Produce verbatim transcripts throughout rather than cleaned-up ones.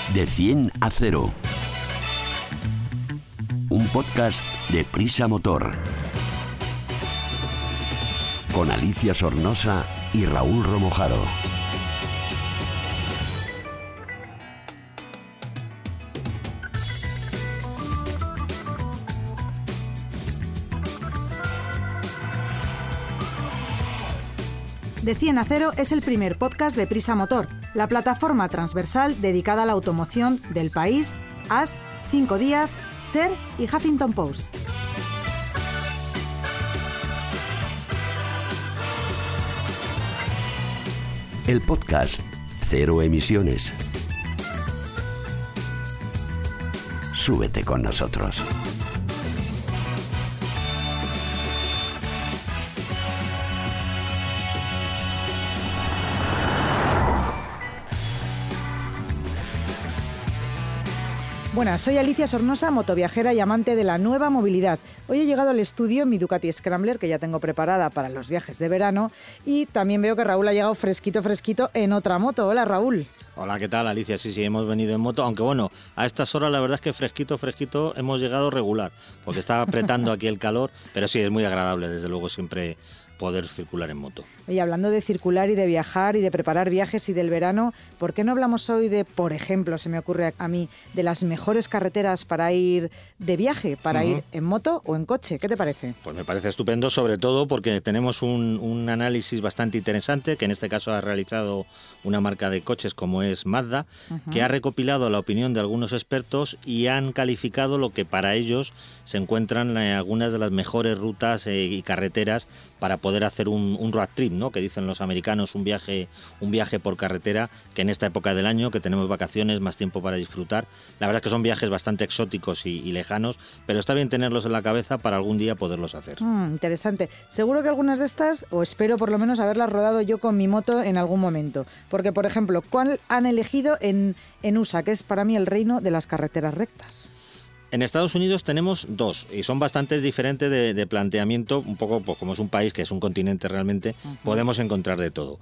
De cien a cero. Un podcast de Prisa Motor. Con Alicia Sornosa y Raúl Romojaro. De cien a cero es el primer podcast de Prisa Motor, la plataforma transversal dedicada a la automoción del País, As, Cinco Días, SER y Huffington Post. El podcast Cero Emisiones. Súbete con nosotros. Buenas, soy Alicia Sornosa, motoviajera y amante de la nueva movilidad. Hoy he llegado al estudio en mi Ducati Scrambler, que ya tengo preparada para los viajes de verano, y también veo que Raúl ha llegado fresquito, fresquito en otra moto. Hola, Raúl. Hola, ¿qué tal, Alicia? Sí, sí, hemos venido en moto, aunque bueno, a estas horas la verdad es que fresquito, fresquito hemos llegado regular, porque está apretando aquí el calor, pero sí, es muy agradable, desde luego, siempre poder circular en moto. Y hablando de circular y de viajar y de preparar viajes y del verano, ¿por qué no hablamos hoy de, por ejemplo, se me ocurre a mí, de las mejores carreteras para ir de viaje, para uh-huh. ir en moto o en coche? ¿Qué te parece? Pues me parece estupendo, sobre todo porque tenemos un, un análisis bastante interesante, que en este caso ha realizado una marca de coches como es Mazda, uh-huh. que ha recopilado la opinión de algunos expertos y han calificado lo que para ellos se encuentran en algunas de las mejores rutas eh, y carreteras para poder hacer un, un road trip, ¿no? Que dicen los americanos, un viaje, un viaje por carretera, que en esta época del año, que tenemos vacaciones, más tiempo para disfrutar. La verdad es que son viajes bastante exóticos y, y lejanos, pero está bien tenerlos en la cabeza para algún día poderlos hacer. Mm, interesante. Seguro que algunas de estas, o espero por lo menos haberlas rodado yo con mi moto en algún momento. Porque, por ejemplo, ¿cuál han elegido en, en U S A, que es para mí el reino de las carreteras rectas? En Estados Unidos tenemos dos y son bastante diferentes de, de planteamiento, un poco pues, como es un país que es un continente realmente, uh-huh. podemos encontrar de todo.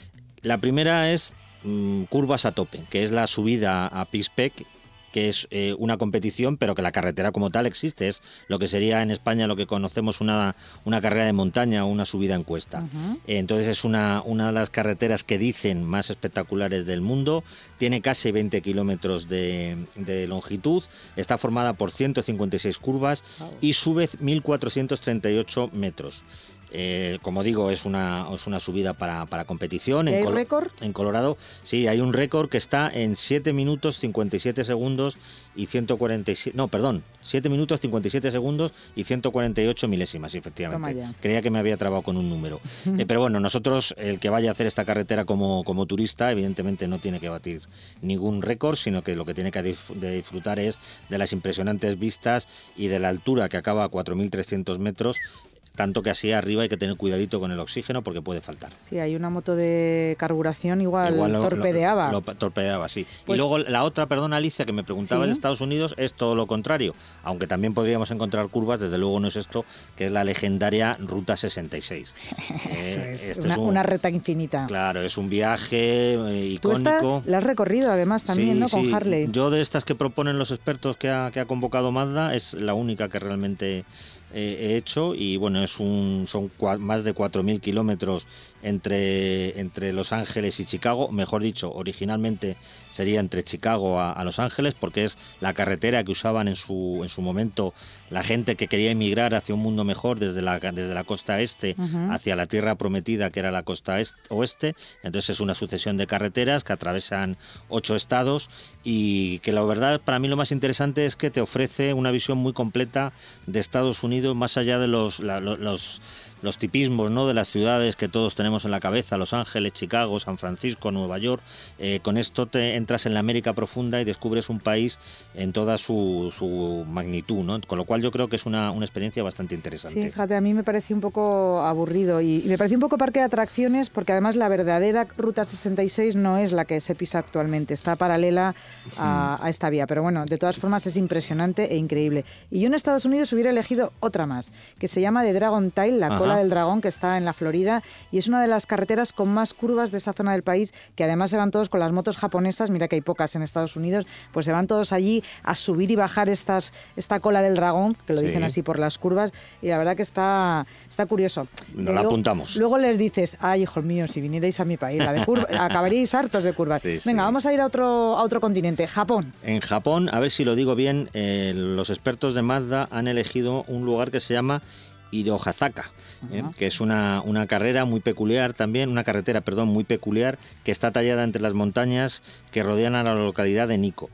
La primera es mmm, curvas a tope, que es la subida a Pix-Pec, que es eh, una competición, pero que la carretera como tal existe, es lo que sería en España lo que conocemos una, una carrera de montaña o una subida en cuesta. Uh-huh. Eh, entonces es una, una de las carreteras que dicen más espectaculares del mundo, tiene casi veinte kilómetros de, de longitud, está formada por ciento cincuenta y seis curvas wow. y sube mil cuatrocientos treinta y ocho metros. Eh, como digo, es una, es una subida para, para competición. ¿Hay en Col- récord? En Colorado, sí, hay un récord que está en siete minutos cincuenta y siete segundos y ciento cuarenta y siete... No, perdón, siete minutos cincuenta y siete segundos y ciento cuarenta y ocho milésimas, efectivamente. Creía que me había trabado con un número. eh, pero bueno, nosotros, el que vaya a hacer esta carretera como, como turista, evidentemente no tiene que batir ningún récord, sino que lo que tiene que dif- de disfrutar es de las impresionantes vistas y de la altura que acaba a cuatro mil trescientos metros. Tanto que así arriba hay que tener cuidadito con el oxígeno porque puede faltar. Sí, hay una moto de carburación igual, igual lo, torpedeaba. Lo, lo torpedeaba, sí. Pues, y luego la otra, perdón, Alicia, que me preguntaba ¿sí? de Estados Unidos, es todo lo contrario. Aunque también podríamos encontrar curvas, desde luego no es esto, que es la legendaria Ruta sesenta y seis. Eso eh, es, esto una, es un, una recta infinita. Claro, es un viaje eh, icónico. Tú esta la has recorrido además también, sí, ¿no? Sí. Con Harley. Yo de estas que proponen los expertos que ha, que ha convocado Mazda, es la única que realmente eh, he hecho y bueno, es un son cua- más de cuatro mil kilómetros entre, entre Los Ángeles y Chicago, mejor dicho, originalmente sería entre Chicago a, a Los Ángeles, porque es la carretera que usaban en su, en su momento la gente que quería emigrar hacia un mundo mejor desde la, desde la costa este uh-huh. hacia la tierra prometida, que era la costa est- oeste. Entonces es una sucesión de carreteras que atravesan ocho estados y que la verdad para mí lo más interesante es que te ofrece una visión muy completa de Estados Unidos, más allá de los, la, los los tipismos, ¿no?, de las ciudades que todos tenemos en la cabeza, Los Ángeles, Chicago, San Francisco, Nueva York. Eh, con esto te entras en la América profunda y descubres un país en toda su, su magnitud, ¿no? Con lo cual yo creo que es una, una experiencia bastante interesante. Sí, fíjate, a mí me pareció un poco aburrido y, y me pareció un poco parque de atracciones, porque además la verdadera Ruta sesenta y seis no es la que se pisa actualmente, está paralela a, a esta vía, pero bueno, de todas formas es impresionante e increíble. Y yo en Estados Unidos hubiera elegido otra más, que se llama The Dragon Tail, la Ajá. Cola del Dragón, que está en la Florida, y es una de las carreteras con más curvas de esa zona del país, que además se van todos con las motos japonesas, mira que hay pocas en Estados Unidos, pues se van todos allí a subir y bajar estas, esta Cola del Dragón, que lo sí. dicen así por las curvas, y la verdad que está, está curioso. Nos la apuntamos. Luego les dices, ay, hijos míos, si vinierais a mi país, la de curva, acabaríais hartos de curvas. Sí, Venga, sí. vamos a ir a otro, a otro continente, Japón. En Japón, a ver si lo digo bien, eh, los expertos de Mazda han elegido un lugar que se llama Hirohazaka, eh, que es una, una carrera muy peculiar también, una carretera, perdón, muy peculiar, que está tallada entre las montañas que rodean a la localidad de Nikko.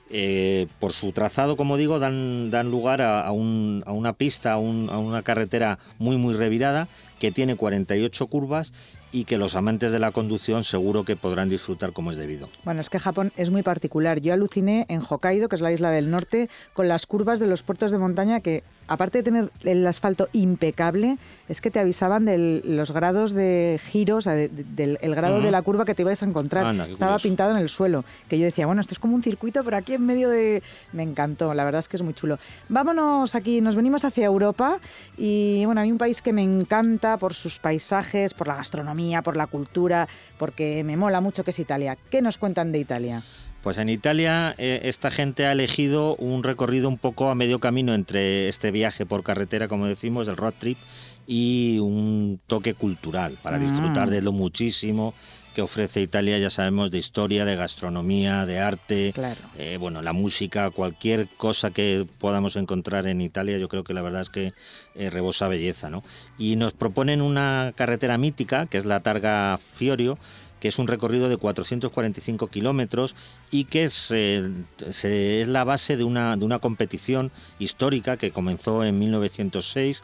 Eh, por su trazado, como digo, dan, dan lugar a, a, un, a una pista, a, un, a una carretera muy, muy revirada, que tiene cuarenta y ocho curvas y que los amantes de la conducción seguro que podrán disfrutar como es debido. Bueno, es que Japón es muy particular. Yo aluciné en Hokkaido, que es la isla del norte, con las curvas de los puertos de montaña que, aparte de tener el asfalto impecable, es que te avisaban de los grados de giro, o sea, de, de, del el grado uh-huh. de la curva que te ibas a encontrar. Anda, Estaba curioso. Pintado en el suelo, que yo decía, bueno, esto es como un circuito, pero aquí en medio de... Me encantó, la verdad es que es muy chulo. Vámonos aquí, nos venimos hacia Europa y, bueno, a mí un país que me encanta por sus paisajes, por la gastronomía, por la cultura, porque me mola mucho, que es Italia. ¿Qué nos cuentan de Italia? Pues en Italia eh, esta gente ha elegido un recorrido un poco a medio camino entre este viaje por carretera, como decimos, el road trip, y un toque cultural para disfrutar de lo muchísimo que ofrece Italia, ya sabemos, de historia, de gastronomía, de arte, claro. eh, bueno, la música, cualquier cosa que podamos encontrar en Italia, yo creo que la verdad es que eh, rebosa belleza, ¿no? Y nos proponen una carretera mítica, que es la Targa Fiorio, que es un recorrido de cuatrocientos cuarenta y cinco kilómetros y que es, eh, se, es la base de una, de una competición histórica que comenzó en mil novecientos seis.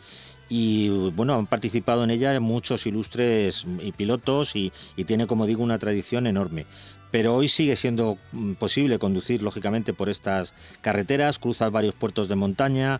Y bueno, han participado en ella muchos ilustres y pilotos y, y tiene, como digo, una tradición enorme. Pero hoy sigue siendo posible conducir, lógicamente, por estas carreteras, cruzas varios puertos de montaña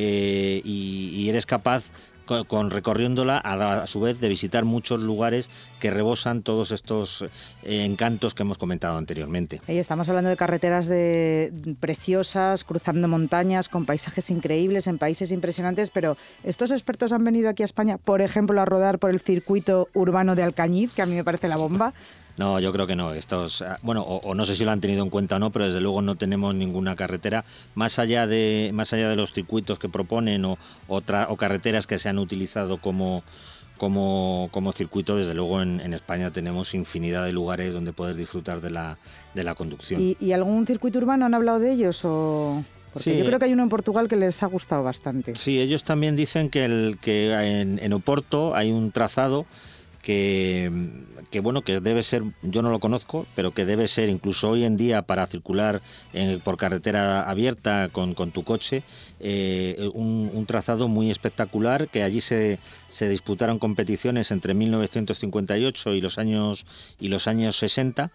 eh, y, y eres capaz, con, con recorriéndola, a, a su vez, de visitar muchos lugares que rebosan todos estos eh, encantos que hemos comentado anteriormente. Hey, estamos hablando de carreteras de, preciosas, cruzando montañas, con paisajes increíbles, en países impresionantes, pero estos expertos han venido aquí a España, por ejemplo, a rodar por el circuito urbano de Alcañiz, que a mí me parece la bomba. No, yo creo que no. Estos, bueno, o, o no sé si lo han tenido en cuenta o no, pero desde luego no tenemos ninguna carretera más allá de más allá de los circuitos que proponen o, o, tra, o carreteras que se han utilizado como como como circuito. Desde luego en, en España tenemos infinidad de lugares donde poder disfrutar de la de la conducción. ¿Y, y algún circuito urbano han hablado de ellos o...? Porque sí, yo creo que hay uno en Portugal que les ha gustado bastante. Sí, ellos también dicen que el que en, en Oporto hay un trazado que, que bueno, que debe ser, yo no lo conozco, pero que debe ser incluso hoy en día para circular en, por carretera abierta con, con tu coche, eh, un, un trazado muy espectacular, que allí se, se disputaron competiciones entre mil novecientos cincuenta y ocho y los años y los años sesenta.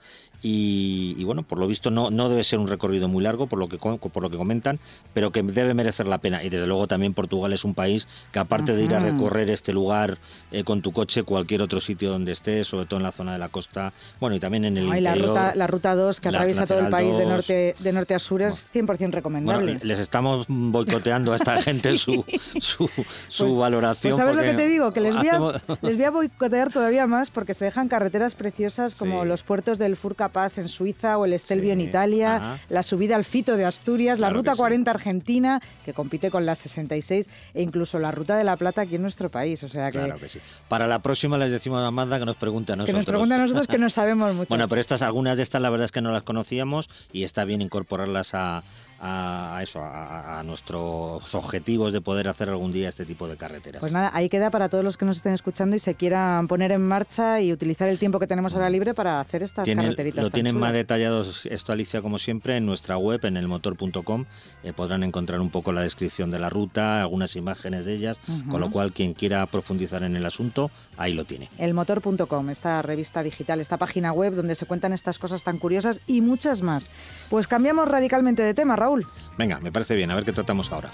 Y, y bueno, por lo visto no, no debe ser un recorrido muy largo, por lo que por lo que comentan, pero que debe merecer la pena. Y desde luego también Portugal es un país que, aparte Ajá. de ir a recorrer este lugar eh, con tu coche, cualquier otro sitio donde estés, sobre todo en la zona de la costa, bueno, y también en el Ay, interior. La ruta, la ruta dos, que atraviesa todo el país de norte, de norte a sur, es cien por ciento recomendable. Bueno, les estamos boicoteando a esta gente sí. su, su, su pues, valoración. Pues ¿sabes lo que te digo? Que les voy, a, les voy a boicotear todavía más, porque se dejan carreteras preciosas como sí. los puertos del Furka Pass en Suiza o el Stelvio sí. en Italia, Ajá. la subida al Fito de Asturias, claro, la Ruta cuarenta sí. argentina, que compite con la sesenta y seis, e incluso la Ruta de la Plata aquí en nuestro país. O sea que... Claro que sí. Para la próxima les decimos a Amanda que nos pregunte a nosotros. Que nos pregunte a nosotros, que no sabemos mucho. Bueno, pero estas, algunas de estas la verdad es que no las conocíamos y está bien incorporarlas a... A, a eso, a, a nuestros objetivos de poder hacer algún día este tipo de carreteras. Pues nada, ahí queda para todos los que nos estén escuchando y se quieran poner en marcha y utilizar el tiempo que tenemos ahora libre para hacer estas Tienen, carreteritas. Lo tan tienen chulas. Más detallado esto, Alicia, como siempre, en nuestra web, en el motor punto com. Eh, podrán encontrar un poco la descripción de la ruta, algunas imágenes de ellas, uh-huh. con lo cual quien quiera profundizar en el asunto, ahí lo tiene. el motor punto com, esta revista digital, esta página web donde se cuentan estas cosas tan curiosas y muchas más. Pues cambiamos radicalmente de tema, Raúl. Venga, me parece bien, a ver qué tratamos ahora.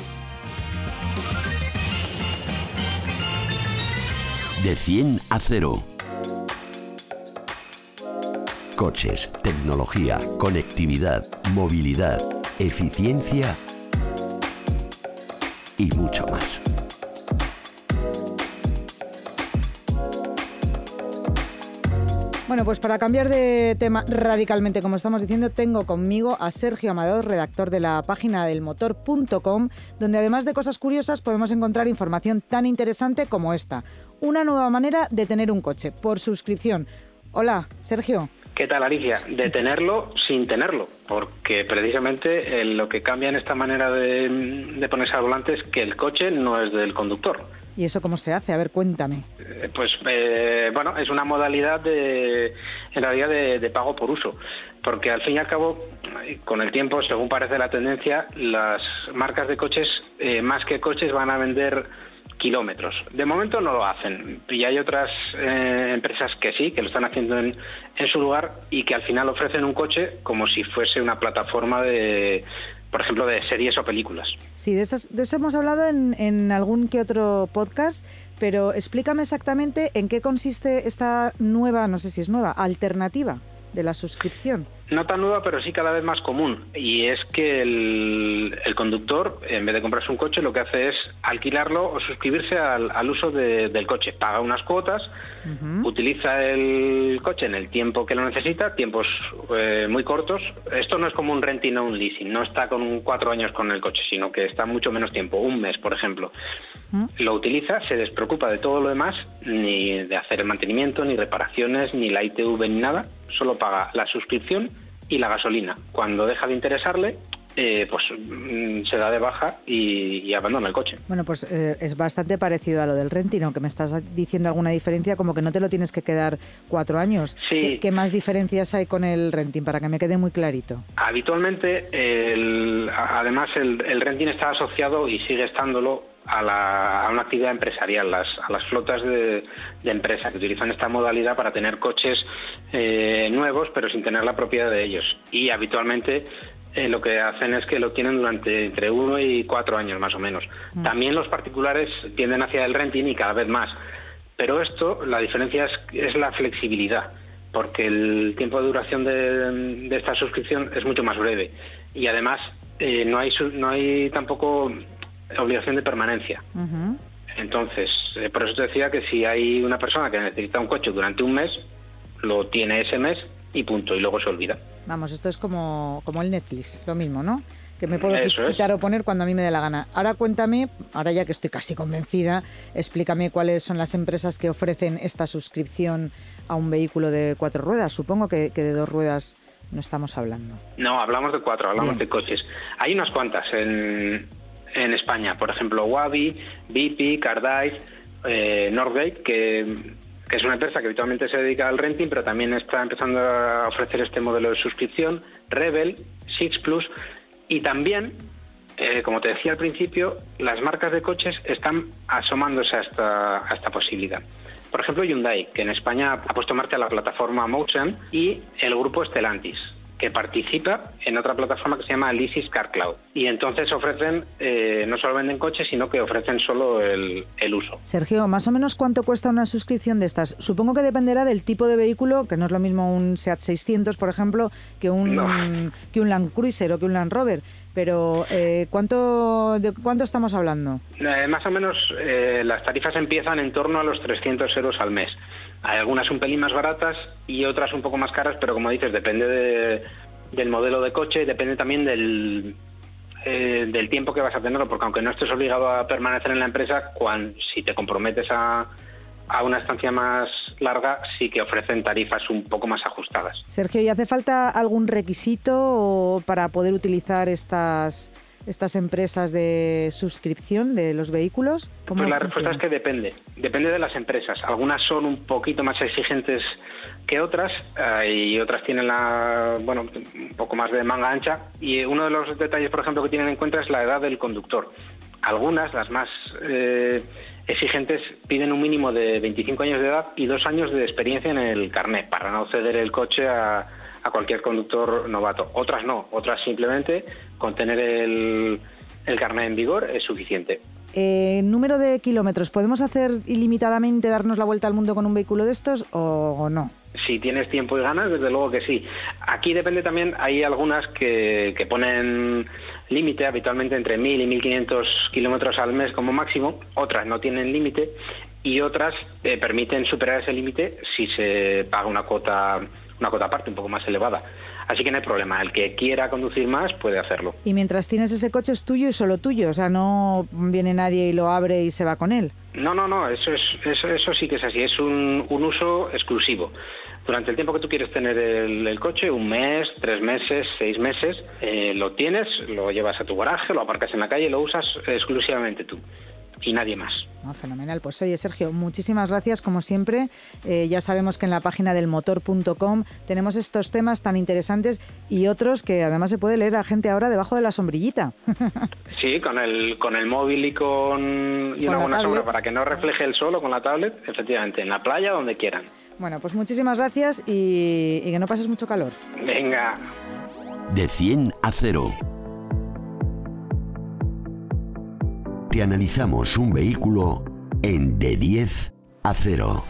De cien a cero. Coches, tecnología, conectividad, movilidad, eficiencia y mucho más. Bueno, pues para cambiar de tema radicalmente, como estamos diciendo, tengo conmigo a Sergio Amador, redactor de la página del motor punto com, donde además de cosas curiosas podemos encontrar información tan interesante como esta. Una nueva manera de tener un coche, por suscripción. Hola, Sergio. ¿Qué tal, Alicia? De tenerlo sin tenerlo, porque precisamente eh, lo que cambia en esta manera de, de ponerse al volante es que el coche no es del conductor. ¿Y eso cómo se hace? A ver, cuéntame. Eh, pues, eh, bueno, es una modalidad de, en realidad, de, de pago por uso, porque al fin y al cabo, con el tiempo, según parece la tendencia, las marcas de coches, eh, más que coches, van a vender kilómetros. De momento no lo hacen y hay otras eh, empresas que sí, que lo están haciendo en, en su lugar y que al final ofrecen un coche como si fuese una plataforma de, por ejemplo, de series o películas. Sí, de, esas, de eso hemos hablado en, en algún que otro podcast, pero explícame exactamente en qué consiste esta nueva, no sé si es nueva, alternativa de la suscripción. No tan nueva, pero sí cada vez más común. Y es que el, el conductor, en vez de comprarse un coche, lo que hace es alquilarlo o suscribirse al, al uso de, del coche. Paga unas cuotas, uh-huh. utiliza el coche en el tiempo que lo necesita, tiempos eh, muy cortos. Esto no es como un renting o un leasing, no está con un cuatro años con el coche, sino que está mucho menos tiempo, un mes, por ejemplo. Uh-huh. Lo utiliza, se despreocupa de todo lo demás, ni de hacer el mantenimiento, ni reparaciones, ni la I T V, ni nada. Solo paga la suscripción y la gasolina. Cuando deja de interesarle, eh, pues mm, se da de baja y, y abandona el coche. Bueno, pues eh, es bastante parecido a lo del renting, aunque me estás diciendo alguna diferencia, como que no te lo tienes que quedar cuatro años. Sí. ¿Qué, qué más diferencias hay con el renting, para que me quede muy clarito? Habitualmente, el, además, el, el renting está asociado, y sigue estándolo, a, la, a una actividad empresarial, las, a las flotas de, de empresa que utilizan esta modalidad para tener coches eh, nuevos, pero sin tener la propiedad de ellos. Y habitualmente eh, lo que hacen es que lo tienen durante entre uno y cuatro años más o menos. Mm. También los particulares tienden hacia el renting y cada vez más. Pero esto, la diferencia es, es la flexibilidad, porque el tiempo de duración de, de esta suscripción es mucho más breve. Y además eh, no hay no hay tampoco obligación de permanencia. Uh-huh. Entonces, eh, por eso te decía que si hay una persona que necesita un coche durante un mes, lo tiene ese mes y punto, y luego se olvida. Vamos, esto es como, como el Netflix, lo mismo, ¿no? Que me puedo Eso quitar es. o poner cuando a mí me dé la gana. Ahora cuéntame, ahora ya que estoy casi convencida, explícame cuáles son las empresas que ofrecen esta suscripción a un vehículo de cuatro ruedas. Supongo que, que de dos ruedas no estamos hablando. No, hablamos de cuatro, hablamos Bien. de coches. Hay unas cuantas en... en España, por ejemplo, Wabi, B P, Cardive, eh, Northgate, que, que es una empresa que habitualmente se dedica al renting, pero también está empezando a ofrecer este modelo de suscripción, Rebel, Six Plus, y también, eh, como te decía al principio, las marcas de coches están asomándose a esta, a esta posibilidad. Por ejemplo, Hyundai, que en España ha puesto en marcha la plataforma Motion, y el grupo Stellantis, que participa en otra plataforma que se llama Leasys Car Cloud. Y entonces ofrecen, eh, no solo venden coches, sino que ofrecen solo el, el uso. Sergio, ¿más o menos cuánto cuesta una suscripción de estas? Supongo que dependerá del tipo de vehículo, que no es lo mismo un Seat seiscientos, por ejemplo, que un, no. que un Land Cruiser o que un Land Rover. Pero, eh, ¿cuánto, ¿de cuánto estamos hablando? Eh, más o menos eh, las tarifas empiezan en torno a los trescientos euros al mes. Hay algunas un pelín más baratas y otras un poco más caras, pero como dices, depende de, del modelo de coche, depende también del, eh, del tiempo que vas a tenerlo, porque aunque no estés obligado a permanecer en la empresa, cuando, si te comprometes a, a una estancia más larga, sí que ofrecen tarifas un poco más ajustadas. Sergio, ¿y hace falta algún requisito para poder utilizar estas... estas empresas de suscripción de los vehículos? Pues la respuesta es que depende, depende de las empresas. Algunas son un poquito más exigentes que otras eh, y otras tienen la, bueno, un poco más de manga ancha, y uno de los detalles, por ejemplo, que tienen en cuenta es la edad del conductor. Algunas, las más eh, exigentes, piden un mínimo de veinticinco años de edad y dos años de experiencia en el carnet para no ceder el coche a a cualquier conductor novato. Otras no, otras simplemente con tener el, el carnet en vigor es suficiente. Eh, número de kilómetros, ¿podemos hacer ilimitadamente, darnos la vuelta al mundo con un vehículo de estos o, o no? Si tienes tiempo y ganas, desde luego que sí. Aquí depende también, hay algunas que, que ponen límite, habitualmente entre mil y mil quinientos kilómetros al mes como máximo, otras no tienen límite, y otras eh, permiten superar ese límite si se paga una cuota, una cuota aparte un poco más elevada. Así que no hay problema, el que quiera conducir más puede hacerlo. Y mientras tienes ese coche es tuyo y solo tuyo, o sea, no viene nadie y lo abre y se va con él. No, no, no, eso es eso, eso sí que es así, es un, un uso exclusivo. Durante el tiempo que tú quieres tener el, el coche, un mes, tres meses, seis meses, eh, lo tienes, lo llevas a tu garaje, lo aparcas en la calle y lo usas exclusivamente tú. Y nadie más. Oh, fenomenal. Pues oye, Sergio, muchísimas gracias como siempre. Eh, ya sabemos que en la página del motor punto com tenemos estos temas tan interesantes y otros que además se puede leer a gente ahora debajo de la sombrillita. Sí, con el con el móvil y con y con una buena tablet. sombra para que no refleje el sol o con la tablet, efectivamente, en la playa, donde quieran. Bueno, pues muchísimas gracias y, y que no pases mucho calor. Venga. De cien a cero. Te analizamos un vehículo en de diez a cero.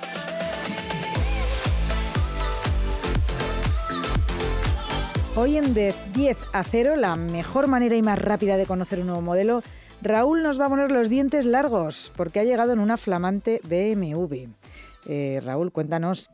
Hoy en de diez a cero, la mejor manera y más rápida de conocer un nuevo modelo, Raúl nos va a poner los dientes largos porque ha llegado en una flamante B M W. Eh, Raúl, cuéntanos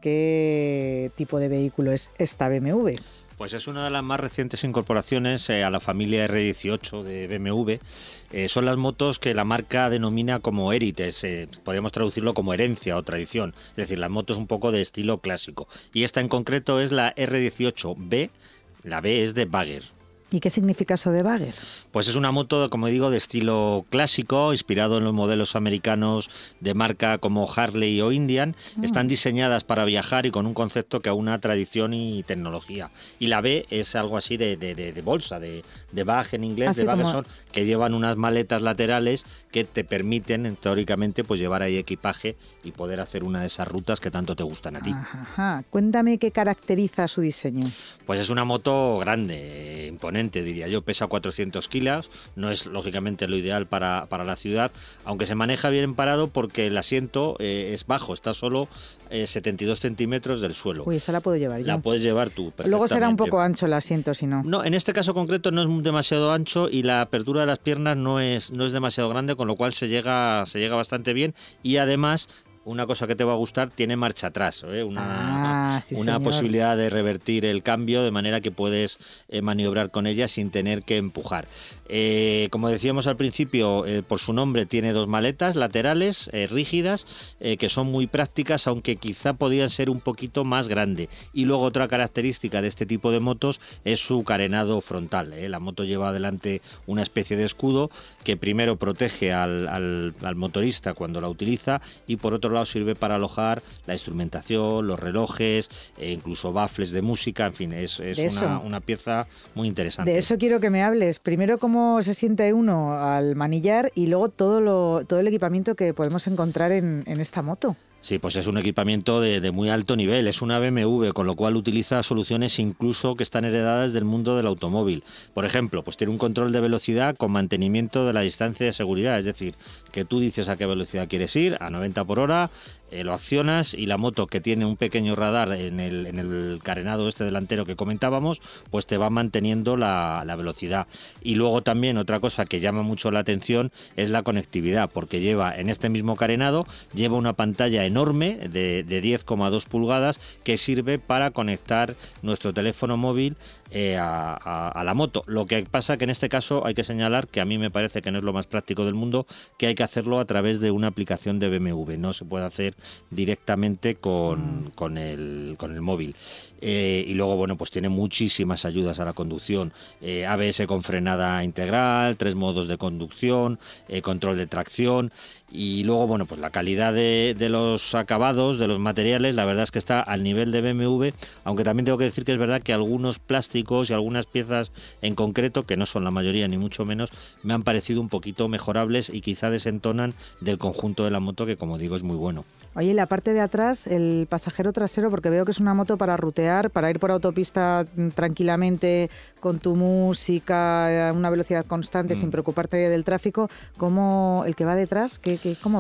qué tipo de vehículo es esta B M W. Pues es una de las más recientes incorporaciones eh, a la familia erre dieciocho de B M W. Eh, son las motos que la marca denomina como herites, eh, podríamos traducirlo como herencia o tradición, es decir, las motos un poco de estilo clásico. Y esta en concreto es la erre dieciocho be, la B es de Bagger. ¿Y qué significa eso de Bagger? Pues es una moto, como digo, de estilo clásico, inspirado en los modelos americanos de marca como Harley o Indian. Mm. Están diseñadas para viajar y con un concepto que aúna tradición y tecnología. Y la B es algo así de, de, de, de bolsa, de, de bag en inglés, así de Baggerson, como... que llevan unas maletas laterales que te permiten, teóricamente, pues llevar ahí equipaje y poder hacer una de esas rutas que tanto te gustan a ti. Ajá. Cuéntame qué caracteriza su diseño. Pues es una moto grande, imponente, diría yo, pesa cuatrocientos kilos, no es lógicamente lo ideal para, para la ciudad, aunque se maneja bien parado porque el asiento eh, es bajo, está solo eh, setenta y dos centímetros del suelo. Uy, esa la puedo llevar yo. La puedes llevar tú perfectamente. Luego será un poco ancho el asiento, si no. No, en este caso concreto no es demasiado ancho y la apertura de las piernas no es, no es demasiado grande, con lo cual se llega, se llega bastante bien y además... Una cosa que te va a gustar, tiene marcha atrás, ¿eh? una, ah, sí, una posibilidad de revertir el cambio de manera que puedes eh, maniobrar con ella sin tener que empujar. Eh, como decíamos al principio, eh, por su nombre tiene dos maletas laterales eh, rígidas eh, que son muy prácticas, aunque quizá podían ser un poquito más grande. Y luego otra característica de este tipo de motos es su carenado frontal. ¿eh? La moto lleva adelante una especie de escudo que primero protege al, al, al motorista cuando la utiliza y por otro lado sirve para alojar la instrumentación, los relojes, e incluso baffles de música, en fin, es, es una, una pieza muy interesante. De eso quiero que me hables. Primero, cómo se siente uno al manillar y luego todo, lo, todo el equipamiento que podemos encontrar en, en esta moto. Sí, pues es un equipamiento de, de muy alto nivel, es una B M W, con lo cual utiliza soluciones incluso que están heredadas del mundo del automóvil. Por ejemplo, pues tiene un control de velocidad con mantenimiento de la distancia de seguridad, es decir, que tú dices a qué velocidad quieres ir, a noventa por hora, eh, lo accionas y la moto, que tiene un pequeño radar en el, en el carenado este delantero que comentábamos, pues te va manteniendo la, la velocidad. Y luego también otra cosa que llama mucho la atención es la conectividad, porque lleva en este mismo carenado, lleva una pantalla enorme enorme de, de diez coma dos pulgadas que sirve para conectar nuestro teléfono móvil eh, a, a, a la moto. Lo que pasa que en este caso hay que señalar que a mí me parece que no es lo más práctico del mundo, que hay que hacerlo a través de una aplicación de B M W, no se puede hacer directamente con, con, el, con el móvil. Eh, y luego, bueno, pues tiene muchísimas ayudas a la conducción, eh, A B S con frenada integral, tres modos de conducción, eh, control de tracción. Y luego, bueno, pues la calidad de, de los acabados, de los materiales, la verdad es que está al nivel de B M W, aunque también tengo que decir que es verdad que algunos plásticos y algunas piezas en concreto, que no son la mayoría ni mucho menos, me han parecido un poquito mejorables y quizá desentonan del conjunto de la moto, que como digo es muy bueno. Oye, la parte de atrás, el pasajero trasero, porque veo que es una moto para rutear, para ir por autopista tranquilamente con tu música a una velocidad constante, mm. sin preocuparte del tráfico. ¿Cómo el que va detrás, qué, qué, cómo va?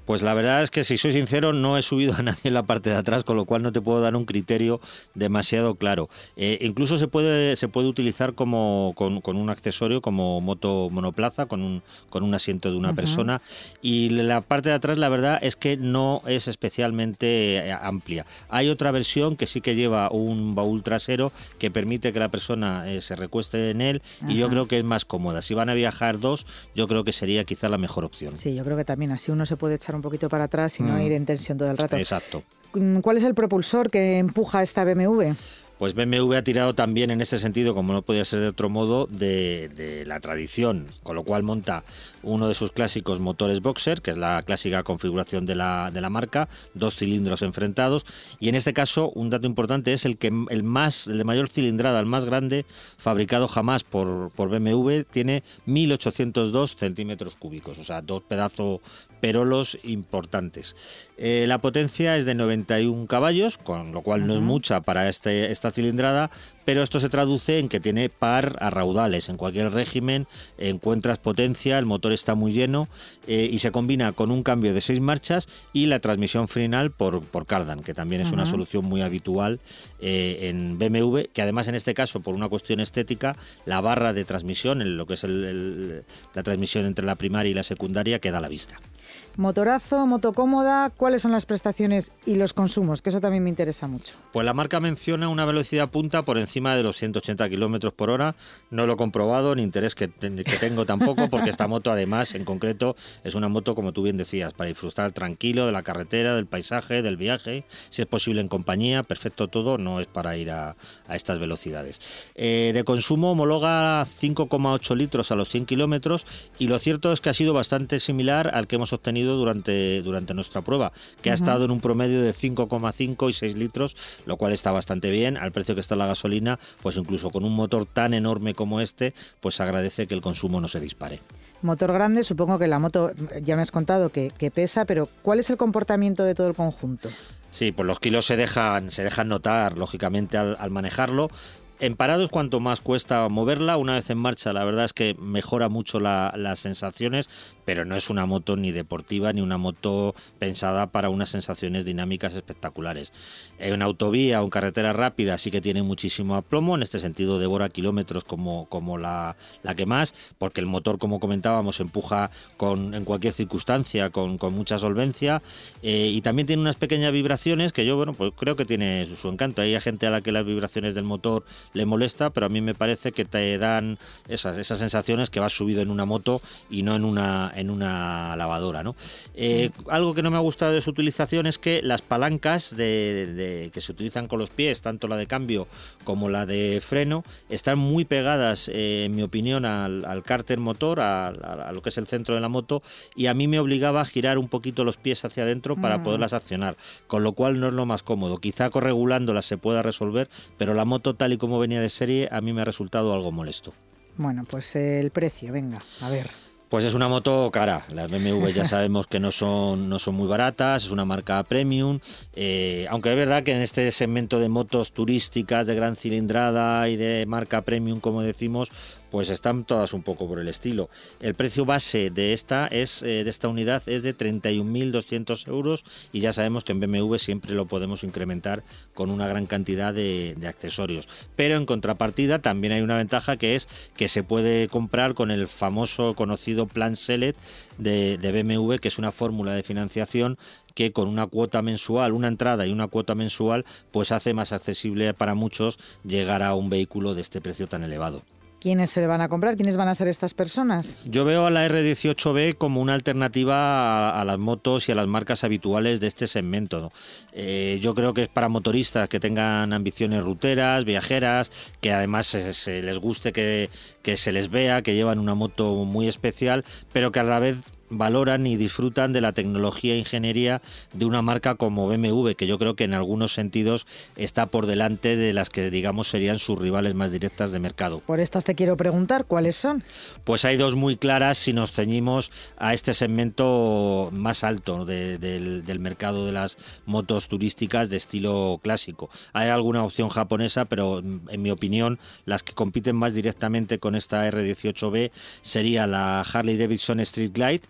Pues la verdad es que, si soy sincero, no he subido a nadie en la parte de atrás, con lo cual no te puedo dar un criterio demasiado claro. Eh, incluso se puede se puede utilizar como con, con un accesorio como moto monoplaza, con un con un asiento de una uh-huh. persona, y la parte de atrás la verdad es que no es especialmente amplia. Hay otra versión que sí que lleva un baúl trasero que permite que la persona eh, se recueste en él, uh-huh. y yo creo que es más cómoda. Si van a viajar dos, yo creo que sería quizá la mejor opción. Sí, yo creo que también así uno se puede echar un poquito para atrás y no mm. ir en tensión todo el rato. Exacto. ¿Cuál es el propulsor que empuja esta B M W? Pues B M W ha tirado también en ese sentido, como no podía ser de otro modo, de, de la tradición, con lo cual monta uno de sus clásicos motores boxer, que es la clásica configuración de la, de la marca, dos cilindros enfrentados, y en este caso un dato importante es el que el más el de mayor cilindrada, el más grande fabricado jamás por, por B M W, tiene mil ochocientos dos centímetros cúbicos, o sea, dos pedazos perolos importantes. Eh, la potencia es de noventa y un caballos, con lo cual uh-huh. no es mucha para este, esta cilindrada, pero esto se traduce en que tiene par a raudales. En cualquier régimen encuentras potencia, el motor está muy lleno eh, y se combina con un cambio de seis marchas y la transmisión final por, por cardan, que también es uh-huh. una solución muy habitual eh, en B M W, que además en este caso, por una cuestión estética, la barra de transmisión, en lo que es el, el, la transmisión entre la primaria y la secundaria, queda a la vista. Motorazo, moto cómoda, ¿cuáles son las prestaciones y los consumos? Que eso también me interesa mucho. Pues la marca menciona una velocidad punta por encima de los ciento ochenta kilómetros por hora. No lo he comprobado, ni interés que, que tengo tampoco, porque esta moto además, en concreto, es una moto, como tú bien decías, para disfrutar tranquilo de la carretera, del paisaje, del viaje, si es posible en compañía, perfecto todo, no es para ir a, a estas velocidades. Eh, de consumo homologa cinco coma ocho litros a los cien kilómetros, y lo cierto es que ha sido bastante similar al que hemos obtenido durante, durante nuestra prueba, que uh-huh. ha estado en un promedio de cinco coma cinco y seis litros, lo cual está bastante bien. Al precio que está la gasolina, pues incluso con un motor tan enorme como este, pues se agradece que el consumo no se dispare. Motor grande, supongo que la moto, ya me has contado que, que pesa, pero ¿cuál es el comportamiento de todo el conjunto? Sí, pues los kilos se dejan, se dejan notar, lógicamente, al, al manejarlo. En parado es cuanto más cuesta moverla. Una vez en marcha, la verdad es que mejora mucho la, las sensaciones, pero no es una moto ni deportiva ni una moto pensada para unas sensaciones dinámicas espectaculares. En autovía o en carretera rápida sí que tiene muchísimo aplomo, en este sentido devora kilómetros como, como la, la que más, porque el motor, como comentábamos, empuja con, en cualquier circunstancia con, con mucha solvencia, eh, y también tiene unas pequeñas vibraciones que yo, bueno, pues creo que tiene su, su encanto. Hay gente a la que las vibraciones del motor le molesta, pero a mí me parece que te dan esas, esas sensaciones que vas subido en una moto y no en una, en una lavadora, ¿no? Eh, algo que no me ha gustado de su utilización es que las palancas de, de, que se utilizan con los pies, tanto la de cambio como la de freno, están muy pegadas, eh, en mi opinión, al, al cárter motor, a, a, a lo que es el centro de la moto, y a mí me obligaba a girar un poquito los pies hacia adentro para poderlas accionar, con lo cual no es lo más cómodo. Quizá corregulándolas se pueda resolver, pero la moto, tal y como venía de serie, a mí me ha resultado algo molesto. Bueno, pues el precio, venga, a ver. Pues es una moto cara. Las B M W ya sabemos que no son, no son muy baratas, es una marca premium, eh, aunque es verdad que en este segmento de motos turísticas de gran cilindrada y de marca premium, como decimos, pues están todas un poco por el estilo. El precio base de esta es eh, de esta unidad es de treinta y un mil doscientos euros, y ya sabemos que en B M W siempre lo podemos incrementar con una gran cantidad de, de accesorios. Pero en contrapartida también hay una ventaja, que es que se puede comprar con el famoso conocido Plan Select de, de B M W, que es una fórmula de financiación que con una cuota mensual, una entrada y una cuota mensual, pues hace más accesible para muchos llegar a un vehículo de este precio tan elevado. ¿Quiénes se le van a comprar? ¿Quiénes van a ser estas personas? Yo veo a la R dieciocho B como una alternativa a, a las motos y a las marcas habituales de este segmento, ¿no? Eh, yo creo que es para motoristas que tengan ambiciones ruteras, viajeras, que además se, se les guste que, que se les vea, que llevan una moto muy especial, pero que a la vez valoran y disfrutan de la tecnología e ingeniería de una marca como B M W, que yo creo que en algunos sentidos está por delante de las que, digamos, serían sus rivales más directas de mercado. Por estas te quiero preguntar, ¿cuáles son? Pues hay dos muy claras si nos ceñimos a este segmento más alto de, de, del mercado de las motos turísticas de estilo clásico. Hay alguna opción japonesa, pero en mi opinión las que compiten más directamente con esta R dieciocho B sería la Harley Davidson Street Glide,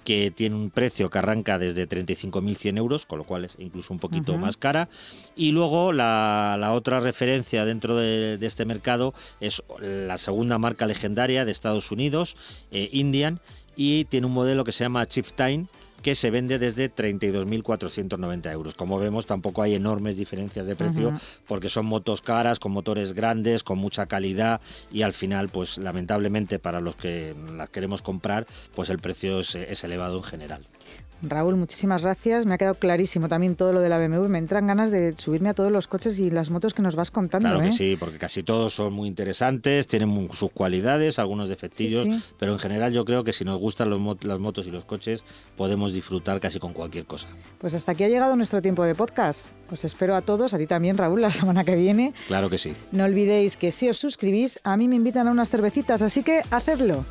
que tiene un precio que arranca desde treinta y cinco mil cien euros, con lo cual es incluso un poquito uh-huh. más cara. Y luego la, la otra referencia dentro de, de este mercado es la segunda marca legendaria de Estados Unidos, eh, Indian, y tiene un modelo que se llama Chieftain, que se vende desde treinta y dos mil cuatrocientos noventa euros. Como vemos, tampoco hay enormes diferencias de precio, uh-huh. porque son motos caras, con motores grandes, con mucha calidad, y al final, pues lamentablemente para los que las queremos comprar, pues el precio es, es elevado en general. Raúl, muchísimas gracias. Me ha quedado clarísimo también todo lo de la B M W. Me entran ganas de subirme a todos los coches y las motos que nos vas contando. Claro ¿eh? que sí, porque casi todos son muy interesantes, tienen sus cualidades, algunos defectillos, sí, sí. pero en general yo creo que si nos gustan los mot- las motos y los coches, podemos disfrutar casi con cualquier cosa. Pues hasta aquí ha llegado nuestro tiempo de podcast. Os espero a todos, a ti también, Raúl, la semana que viene. Claro que sí. No olvidéis que si os suscribís, a mí me invitan a unas cervecitas, así que hacedlo.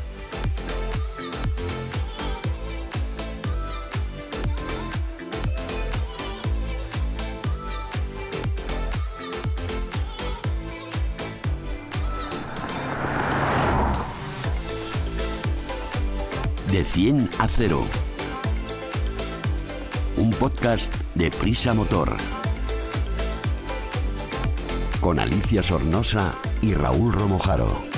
De cien a cero. Un podcast de Prisa Motor. Con Alicia Sornosa y Raúl Romojaro.